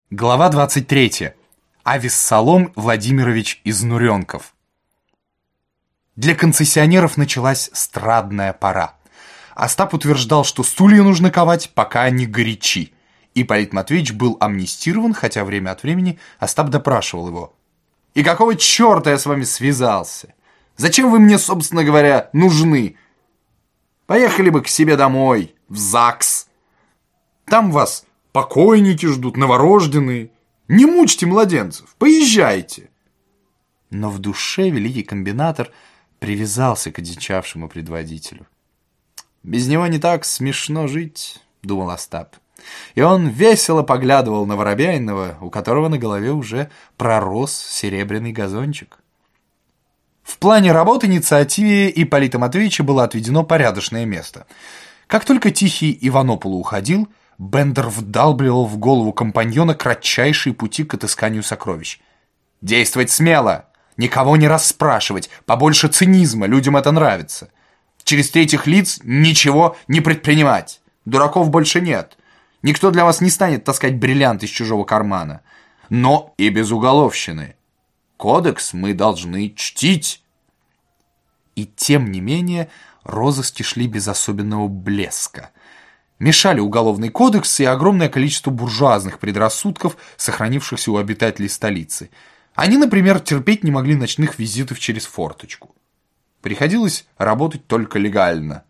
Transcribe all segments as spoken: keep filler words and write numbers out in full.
Глава двадцать третья. Авессалом Владимирович Изнуренков. Для концессионеров началась страдная пора. Остап утверждал, что стулья нужно ковать, пока они горячи. Ипполит Матвеевич был амнистирован, хотя время от времени Остап допрашивал его. «И какого черта я с вами связался? Зачем вы мне, собственно говоря, нужны? Поехали бы к себе домой, в ЗАГС. Там вас покойники ждут, новорожденные. Не мучьте младенцев, поезжайте». Но в душе великий комбинатор привязался к одичавшему предводителю. «Без него не так смешно жить», — думал Остап. И он весело поглядывал на Воробьяиного, у которого на голове уже пророс серебряный газончик. В плане работы инициативе Ипполита Матвеевича было отведено порядочное место. Как только тихий Иванополо уходил, Бендер вдалбливал в голову компаньона кратчайшие пути к отысканию сокровищ. «Действовать смело! Никого не расспрашивать! Побольше цинизма! Людям это нравится! Через третьих лиц ничего не предпринимать! Дураков больше нет! Никто для вас не станет таскать бриллиант из чужого кармана! Но и без уголовщины! Кодекс мы должны чтить!» И тем не менее розыски шли без особенного блеска. Мешали уголовный кодекс и огромное количество буржуазных предрассудков, сохранившихся у обитателей столицы. Они, например, терпеть не могли ночных визитов через форточку. Приходилось работать только легально.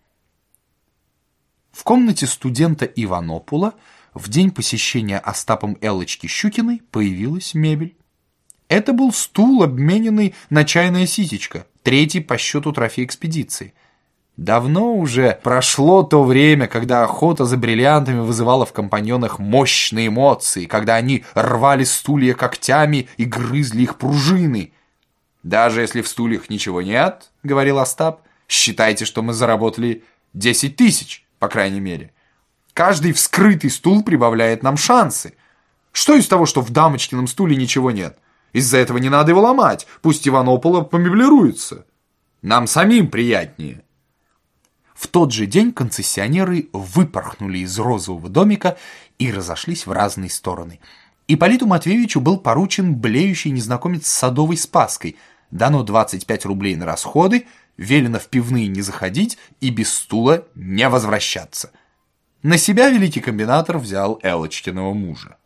В комнате студента Иванопола в день посещения Остапом Эллочки Щукиной появилась мебель. Это был стул, обмененный на чайное ситечко, третий по счету трофей экспедиции. Давно уже прошло то время, когда охота за бриллиантами вызывала в компаньонах мощные эмоции, когда они рвали стулья когтями и грызли их пружины. «Даже если в стульях ничего нет, — говорил Остап, — считайте, что мы заработали десять тысяч, по крайней мере. Каждый вскрытый стул прибавляет нам шансы. Что из того, что в дамочкином стуле ничего нет? Из-за этого не надо его ломать, пусть Иванополо помеблируется. Нам самим приятнее». В тот же день концессионеры выпорхнули из розового домика и разошлись в разные стороны. Ипполиту Матвеевичу был поручен блеющий незнакомец с садовой спаской. Дано двадцать пять рублей на расходы, велено в пивные не заходить и без стула не возвращаться. На себя великий комбинатор взял Эллочкиного мужа.